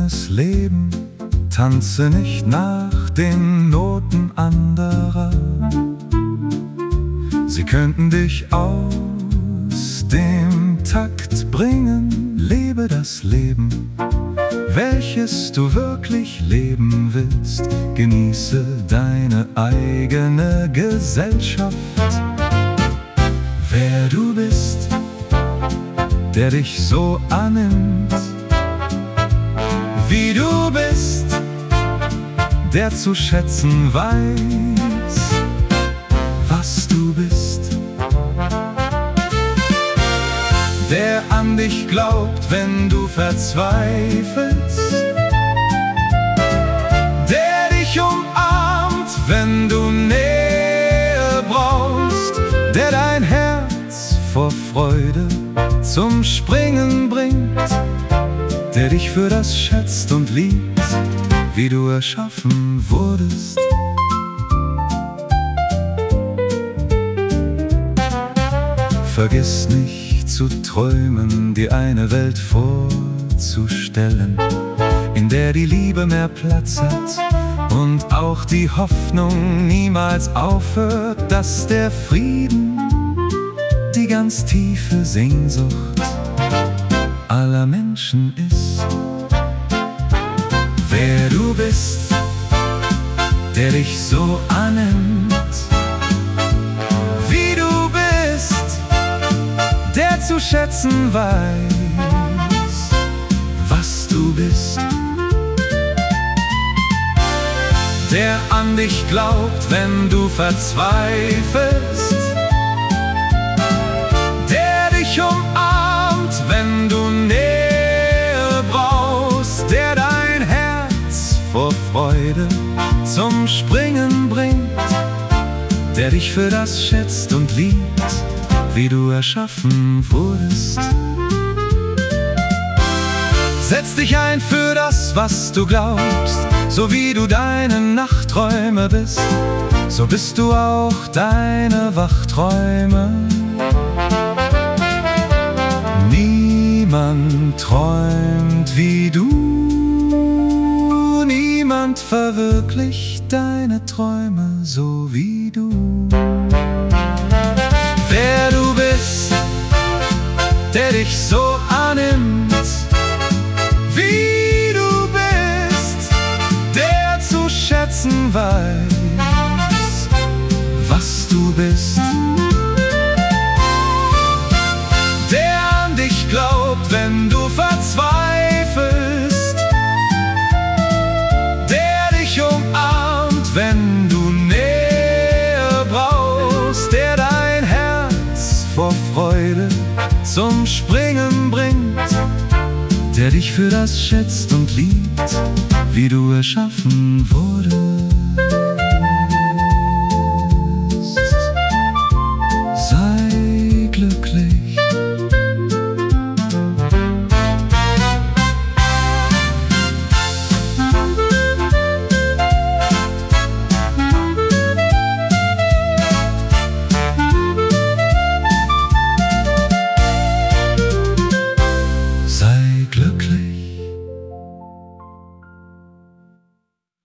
schönes Leben, tanze nicht nach den Noten anderer. Sie könnten dich aus dem Takt bringen. Lebe das Leben, welches du wirklich leben willst. Genieße deine eigene Gesellschaft. Wer du bist, der dich so annimmt, wie du bist, der zu schätzen weiß, was du bist, der an dich glaubt, wenn du verzweifelst, der dich umarmt, wenn du Nähe brauchst, der dein Herz vor Freude zum Springen bringt, der dich für das schätzt und liebt, wie du erschaffen wurdest. Vergiss nicht zu träumen, dir eine Welt vorzustellen, in der die Liebe mehr Platz hat und auch die Hoffnung niemals aufhört, dass der Frieden die ganz tiefe Sehnsucht aller Menschen ist. Wer du bist, der dich so annimmt, wie du bist, der zu schätzen weiß, was du bist, der an dich glaubt, wenn du verzweifelst, der dich umarmt, wenn du Nähe brauchst, der dein Herz vor Freude zum Springen bringt, der dich für das schätzt und liebt, wie du erschaffen wurdest. Setz dich ein für das, was du glaubst, so wie du deine Nachträume bist, so bist du auch deine Wachträume. Niemand träumt wie du, niemand verwirklicht deine Träume so wie du. Wer du bist, der dich so annimmt, wie du bist, der zu schätzen weiß, was du bist, der an dich glaubt, wenn du verzweifelst, der dich umarmt, wenn du Nähe brauchst, der dein Herz vor Freude zum Springen bringt, der dich für das schätzt und liebt, wie du erschaffen wurdest.